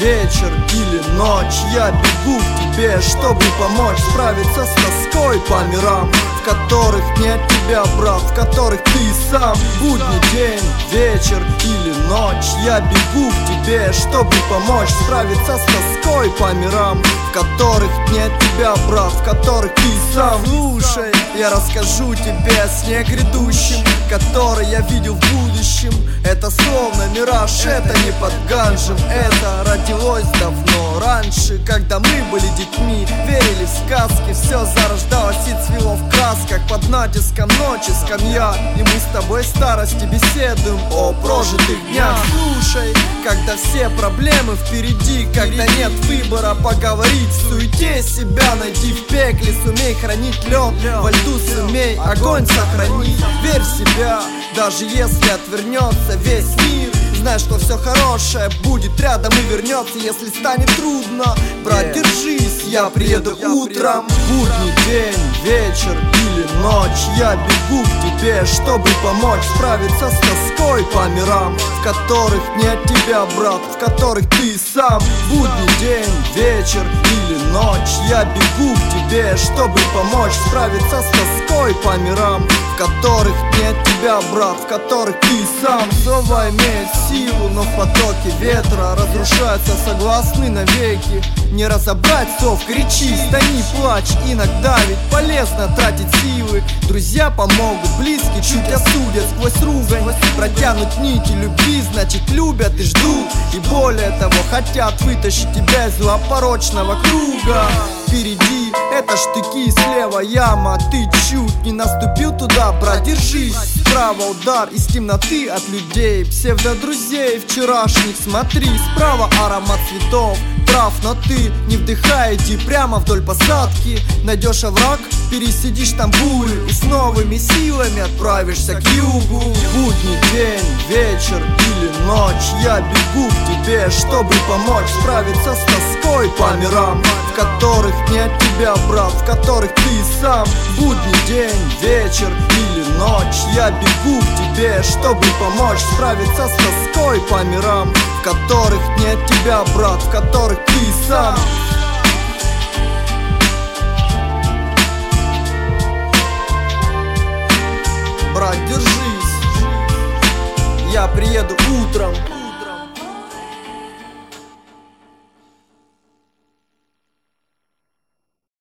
вечер или ночь, я бегу к тебе, чтобы помочь справиться с тоской по мирам, в которых нет тебя, брат, в которых ты сам. Будний день, вечер или ночь, я бегу к тебе, чтобы помочь справиться с тоской по мирам, в которых нет тебя, брат, в которых ты сам. Слушай, я расскажу тебе о сне грядущем, который я видел в будущем. Это словно мираж, это не под ганжем, это родилось давно раньше, когда мы были детьми, верили в сказки, все зарождалось и цвело в красках. Под натиском ночи скамья, и мы с тобой в старости беседуем о прожитых днях. Слушай, когда все проблемы впереди, когда нет выбора, поговорить в суете себя найди, в пекле сумей хранить лед, во льду сумей огонь сохрани. Верь в себя, даже если отвернется весь мир, знай, что все хорошее будет рядом и вернется, если станет трудно. Брат, держись, я приеду утром. Будний день, вечер или ночь, я бегу к тебе, чтобы помочь справиться с тоской по мирам, в которых нет тебя, брат, в которых ты сам. Будний день, вечер или ночь, я бегу к тебе, чтобы помочь справиться с тоской по мирам, в которых нет тебя, брат, в которых ты сам. Слова имеют силу, но в потоке ветра разрушаются согласны навеки. Не разобрать слов, кричи, стани, плачь. Иногда ведь полезно тратить силы. Друзья помогут, близкие чуть осудят сквозь ругань. Протянут нити любви, значит любят и ждут. И более того, хотят вытащить тебя из злопорочного круга. Впереди это штыки, слева яма, ты чуть не наступил туда, брат, держись. Справа удар из темноты от людей, псевдодрузей вчерашних, смотри. Справа аромат цветов, прав, но ты не вдыхай, иди прямо вдоль посадки. Найдешь овраг, пересидишь там бурю и с новыми силами отправишься к югу. Будний день, вечер или ночь, я бегу к тебе, чтобы помочь справиться с тоской по мирам, в которых нет тебя, брат, в которых ты сам. Будний день, вечер или ночь, я бегу к тебе, чтобы помочь справиться с тоской по мирам, в которых нет тебя, брат, в которых ты сам. Брат, держись, я приеду утром.